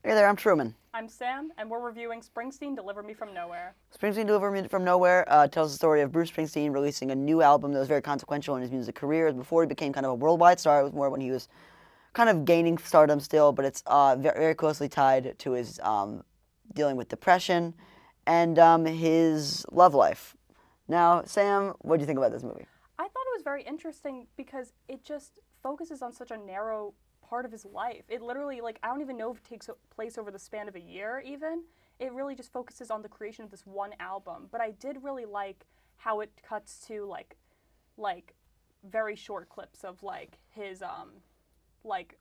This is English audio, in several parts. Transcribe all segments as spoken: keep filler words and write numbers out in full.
Hey there, I'm Truman. I'm Sam, and we're reviewing Springsteen Deliver Me From Nowhere. Springsteen Deliver Me From Nowhere uh, tells the story of Bruce Springsteen releasing a new album that was very consequential in his music career. Before he became kind of a worldwide star, it was more when he was kind of gaining stardom still, but it's uh, very, very closely tied to his um, dealing with depression and um, his love life. Now, Sam, what do you think about this movie? I thought it was very interesting because it just focuses on such a narrow part of his life. It literally, like, I don't even know if it takes place over the span of a year even. It really just focuses on the creation of this one album. But I did really like how it cuts to, like, like very short clips of, like, his, um, like,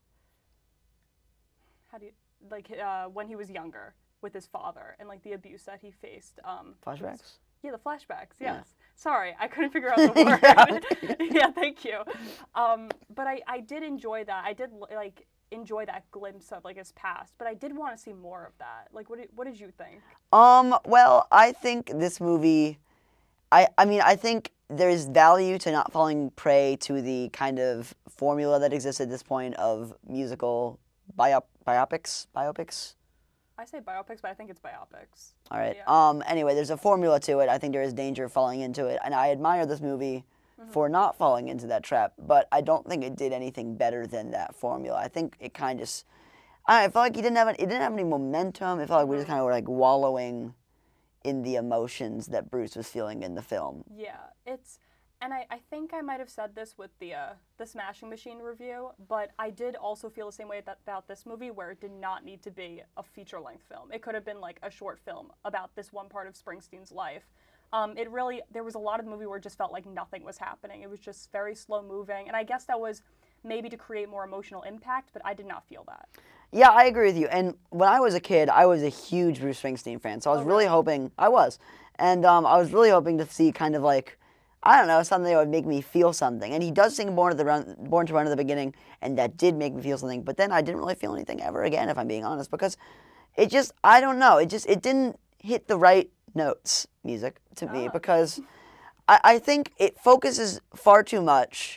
how do you, like, uh, when he was younger with his father and, like, the abuse that he faced. Um, Flashbacks? Yeah, the flashbacks, yes. Yeah. Sorry, I couldn't figure out the word. yeah. yeah, thank you. Um, but I, I did enjoy that. I did, like, enjoy that glimpse of, like, his past. But I did want to see more of that. Like, what did, what did you think? Um, well, I think this movie, I, I mean, I think there's value to not falling prey to the kind of formula that exists at this point of musical biop, biopics, biopics. I say biopics, but I think it's biopics. All right. Yeah. Um. Anyway, there's a formula to it. I think there is danger of falling into it, and I admire this movie Mm-hmm. for not falling into that trap. But I don't think it did anything better than that formula. I think it kind of, just, I felt like he didn't have it didn't have any momentum. It felt like we just Mhm. kind of were like wallowing in the emotions that Bruce was feeling in the film. Yeah, it's, and I, I think I might have said this with the uh, the Smashing Machine review, but I did also feel the same way that, about this movie, where it did not need to be a feature-length film. It could have been like a short film about this one part of Springsteen's life. Um, it really, there was a lot of the movie where it just felt like nothing was happening. It was just very slow-moving, and I guess that was maybe to create more emotional impact, but I did not feel that. Yeah, I agree with you. And when I was a kid, I was a huge Bruce Springsteen fan. So I was Oh, really really? hoping, I was. And um, I was really hoping to see kind of like, I don't know, something that would make me feel something. And he does sing Born to, the Run, Born to Run at the beginning, and that did make me feel something. But then I didn't really feel anything ever again, if I'm being honest, because it just, I don't know, it just, it didn't hit the right notes, music, to me, Ah. because I, I think it focuses far too much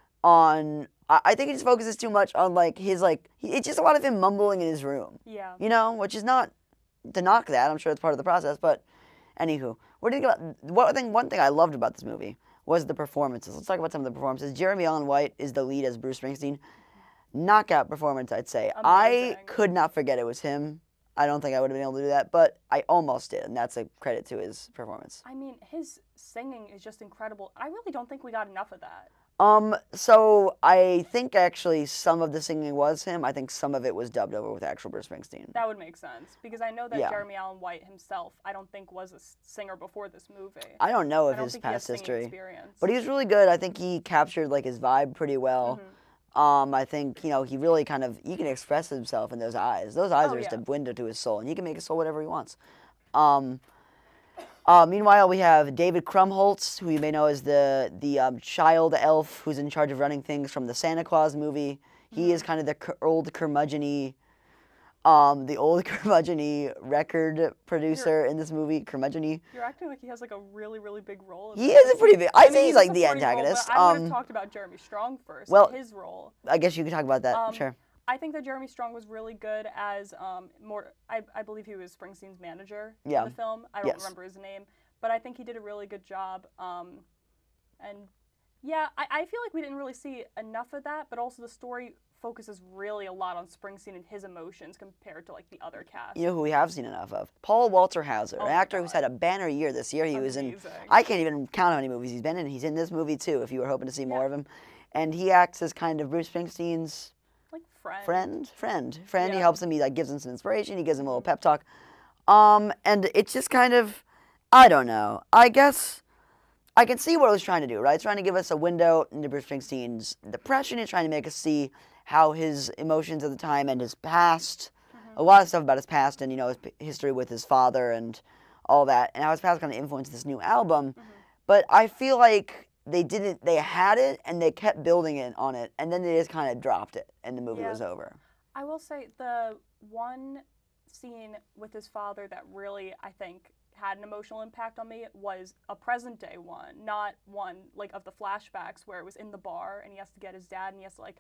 on, I, I think it just focuses too much on like his like, he, it's just a lot of him mumbling in his room. Yeah. You know, which is not to knock that. I'm sure it's part of the process. But anywho, what do you think about one thing? One thing I loved about this movie was the performances. Let's talk about some of the performances. Jeremy Allen White is the lead as Bruce Springsteen. Knockout performance, I'd say. I Amazing. could not forget it was him. I don't think I would have been able to do that, but I almost did, and that's a credit to his performance. I mean, his singing is just incredible. I really don't think we got enough of that. Um, so I think actually some of the singing was him. I think some of it was dubbed over with actual Bruce Springsteen. That would make sense because I know that Yeah. Jeremy Allen White himself, I don't think was a s- singer before this movie. I don't know of I don't his think he has past singing history, experience. but he was really good. I think he captured like his vibe pretty well. Mhm. Um, I think, you know, he really kind of, he can express himself in those eyes. Those eyes Oh, are just yeah. a window to his soul, and he can make his soul whatever he wants. Um, uh, meanwhile, we have David Krumholtz, who you may know as the, the um, child elf who's in charge of running things from the Santa Claus movie. He is kind of the cur- old curmudgeon-y, um, the old curmudgeon-y record producer in this movie, curmudgeon-y. You're acting like he has like a really, really big role. In He this. is a pretty big, I, I think mean, he's a like the supporting role, but antagonist. I would have Um, talked about Jeremy Strong first. well- his role. I guess you could talk about that, Um, sure. I think that Jeremy Strong was really good as um, more. I, I believe he was Springsteen's manager Yeah. in the film. I don't Yes. remember his name, but I think he did a really good job. Um, and yeah, I, I feel like we didn't really see enough of that, but also the story focuses really a lot on Springsteen and his emotions compared to like the other cast. You know who we have seen enough of? Paul Walter Hauser, Oh an my actor who's God. had a banner year this year. He was in, Amazing. I can't even count how many movies he's been in. He's in this movie too, if you were hoping to see more Yeah. of him. And he acts as kind of Bruce Springsteen's Like friend. friend, friend, friend. He Yeah. helps him, he like gives him some inspiration, he gives him a little pep talk. Um, and it's just kind of, I don't know, I guess I can see what it was trying to do, right? It's trying to give us a window into Bruce Springsteen's depression. It's trying to make us see how his emotions at the time and his past, a lot of stuff about his past and, you know, his p- history with his father and all that, and how his past kind of influenced this new album. But I feel like they didn't, they had it and they kept building it on it, and then they just kind of dropped it and the movie Yeah. was over. I will say the one scene with his father that really, I think, had an emotional impact on me was a present day one, not one like of the flashbacks where it was in the bar and he has to get his dad and he has to like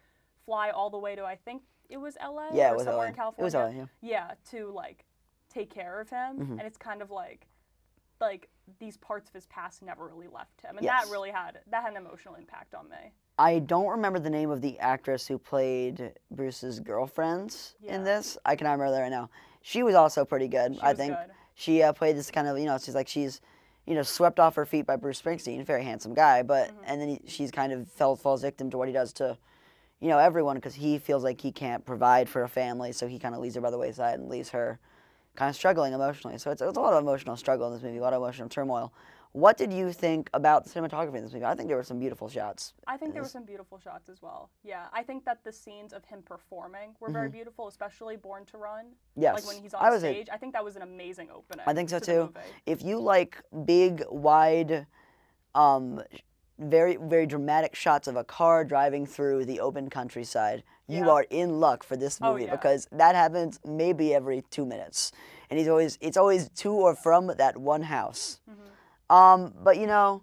fly all the way to, I think it was L A Yeah, it or was somewhere L A. in California. It was L A, yeah. Yeah, to like take care of him, Mhm. and it's kind of like like these parts of his past never really left him, and Yes. that really had that had an emotional impact on me. I don't remember the name of the actress who played Bruce's girlfriend Yeah. in this. I cannot remember that right now. She was also pretty good. She I was think good. she uh, played this kind of, you know, she's like she's, you know, swept off her feet by Bruce Springsteen, a very handsome guy, but Mhm. and then he, she's kind of fell falls victim to what he does to, you know, everyone because he feels like he can't provide for a family, so he kind of leaves her by the wayside and leaves her kind of struggling emotionally. So it's, it's a lot of emotional struggle in this movie, a lot of emotional turmoil. What did you think about the cinematography in this movie? I think there were some beautiful shots. I think there were Yes. some beautiful shots as well. Yeah, I think that the scenes of him performing were very Mhm. beautiful, especially Born to Run. Yes. Like when he's on I was a- stage. I think that was an amazing opening. I think so to the too. movie. If you like big, wide, um, very, very dramatic shots of a car driving through the open countryside, you Yeah. are in luck for this Oh, movie yeah. because that happens maybe every two minutes, and he's always it's always to or from that one house. Mhm. Um, but you know,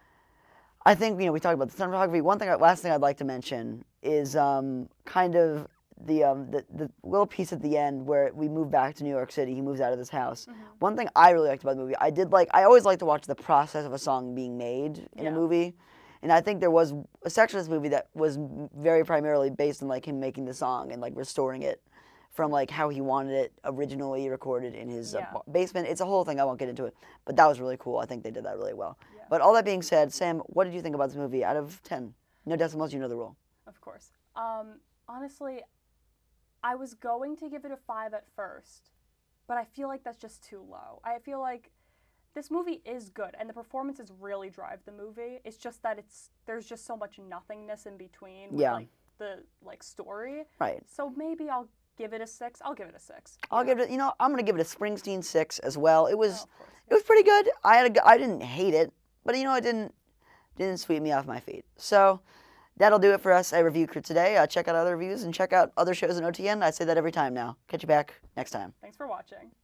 I think you know we talked about the cinematography. One thing, last thing I'd like to mention is um, kind of the, um, the the little piece at the end where we move back to New York City. He moves out of this house. Mhm. One thing I really liked about the movie, I did like. I always like to watch the process of a song being made in Yeah. a movie, and I think there was a section of this movie that was very primarily based on like him making the song and like restoring it from like how he wanted it originally recorded in his uh, Yeah. ba- basement. It's a whole thing. I won't get into it, but that was really cool. I think they did that really well. Yeah. But all that being said, Sam, what did you think about this movie out of ten? No decimals, you know the rule. Of course. Um, honestly, I was going to give it a five at first, but I feel like that's just too low. I feel like this movie is good, and the performances really drive the movie. It's just that it's there's just so much nothingness in between with Yeah. like the like story. Right. So maybe I'll give it a six. I'll give it a six. I'll give it. You know, I'm gonna give it a Springsteen six as well. It Oh, was, of course. it was pretty good. I had a, g- I didn't hate it, but you know, it didn't, didn't sweep me off my feet. So that'll do it for us at Review Crew today. Uh, check out other reviews and check out other shows in O T N. I say that every time now. Catch you back next time. Thanks for watching.